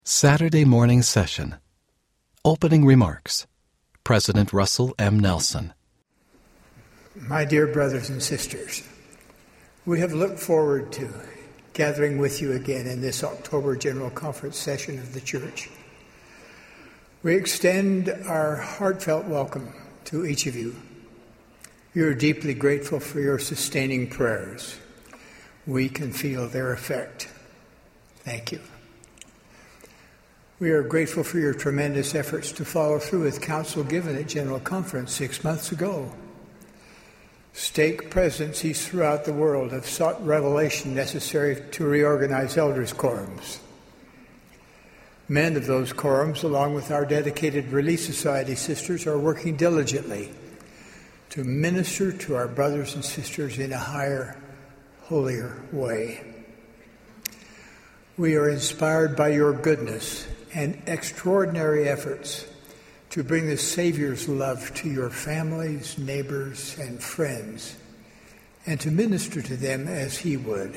Saturday morning session. Opening remarks. President Russell M. Nelson. My dear brothers and sisters, we have looked forward to gathering with you again in this October General Conference session of the Church. We extend our heartfelt welcome to each of you. We are deeply grateful for your sustaining prayers. We can feel their effect. Thank you. We are grateful for your tremendous efforts to follow through with counsel given at General Conference 6 months ago. Stake presidencies throughout the world have sought revelation necessary to reorganize elders' quorums. Men of those quorums, along with our dedicated Relief Society sisters, are working diligently to minister to our brothers and sisters in a higher, holier way. We are inspired by your goodness and extraordinary efforts to bring the Savior's love to your families, neighbors, and friends, and to minister to them as he would.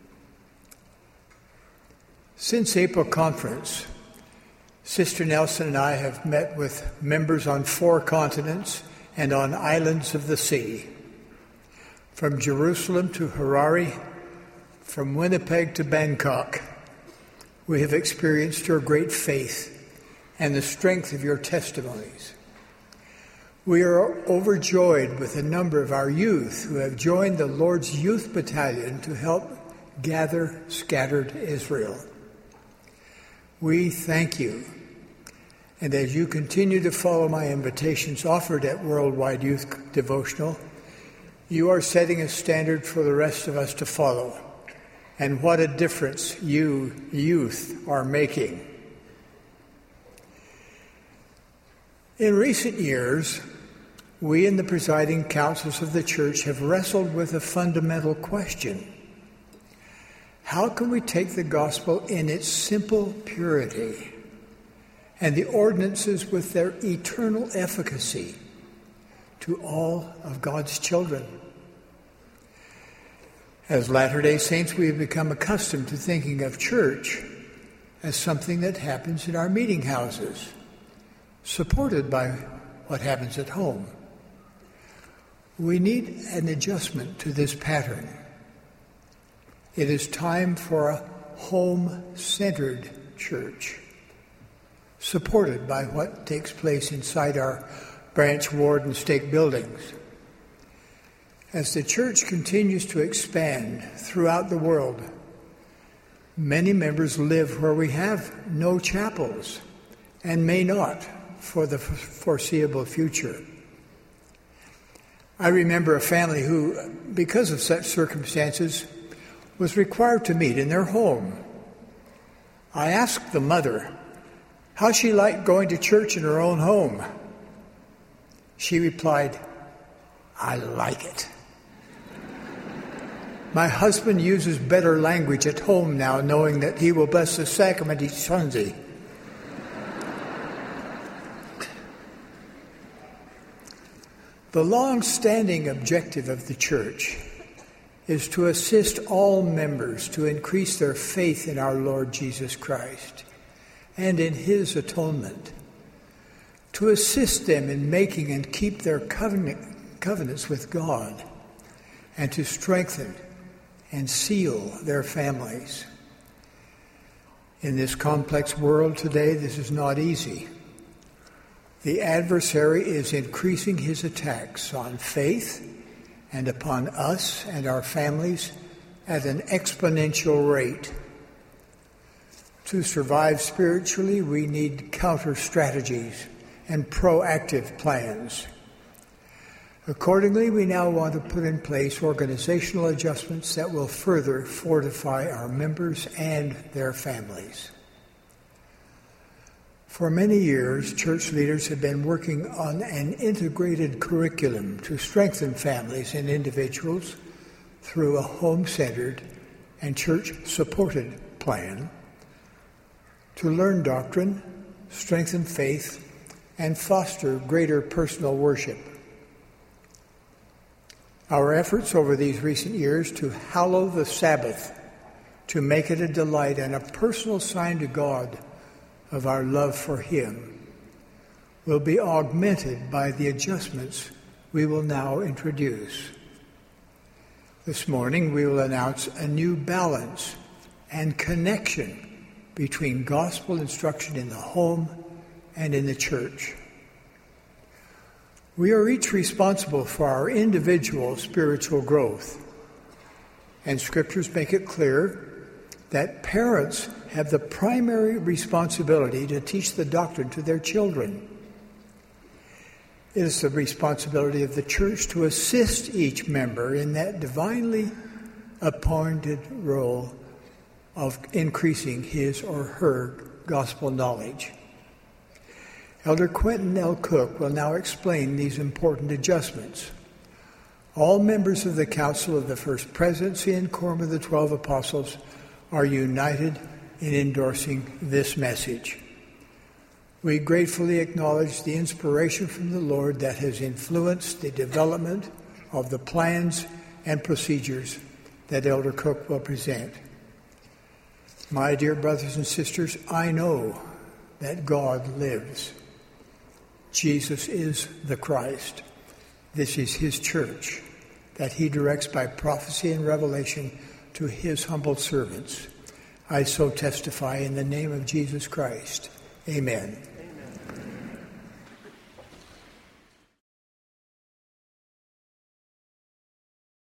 Since April conference, Sister Nelson and I have met with members on 4 continents and on islands of the sea. From Jerusalem to Harare, from Winnipeg to Bangkok, we have experienced your great faith and the strength of your testimonies. We are overjoyed with the number of our youth who have joined the Lord's Youth Battalion to help gather scattered Israel. We thank you. And as you continue to follow my invitations offered at Worldwide Youth Devotional, you are setting a standard for the rest of us to follow. And what a difference you, youth, are making. In recent years, we in the presiding councils of the church have wrestled with a fundamental question. How can we take the gospel in its simple purity and the ordinances with their eternal efficacy to all of God's children? As Latter-day Saints, we have become accustomed to thinking of church as something that happens in our meeting houses, supported by what happens at home. We need an adjustment to this pattern. It is time for a home-centered church, supported by what takes place inside our branch, ward, and stake buildings. As the church continues to expand throughout the world, many members live where we have no chapels and may not for the foreseeable future. I remember a family who, because of such circumstances, was required to meet in their home. I asked the mother how she liked going to church in her own home. She replied, "I like it. My husband uses better language at home now, knowing that he will bless the sacrament each Sunday." The long-standing objective of the church is to assist all members to increase their faith in our Lord Jesus Christ and in his atonement, to assist them in making and keep their covenants with God, and to strengthen and seal their families. In this complex world today, this is not easy. The adversary is increasing his attacks on faith and upon us and our families at an exponential rate. To survive spiritually, we need counter strategies and proactive plans. Accordingly, we now want to put in place organizational adjustments that will further fortify our members and their families. For many years, church leaders have been working on an integrated curriculum to strengthen families and individuals through a home-centered and church-supported plan to learn doctrine, strengthen faith, and foster greater personal worship. Our efforts over these recent years to hallow the Sabbath, to make it a delight and a personal sign to God of our love for him will be augmented by the adjustments we will now introduce. This morning we will announce a new balance and connection between gospel instruction in the home and in the church. We are each responsible for our individual spiritual growth, and scriptures make it clear that parents have the primary responsibility to teach the doctrine to their children. It is the responsibility of the church to assist each member in that divinely appointed role of increasing his or her gospel knowledge. Elder Quentin L. Cook will now explain these important adjustments. All members of the Council of the First Presidency and Quorum of the 12 Apostles are united in endorsing this message. We gratefully acknowledge the inspiration from the Lord that has influenced the development of the plans and procedures that Elder Cook will present. My dear brothers and sisters, I know that God lives. Jesus is the Christ. This is his church that he directs by prophecy and revelation to his humble servants. I so testify in the name of Jesus Christ. Amen.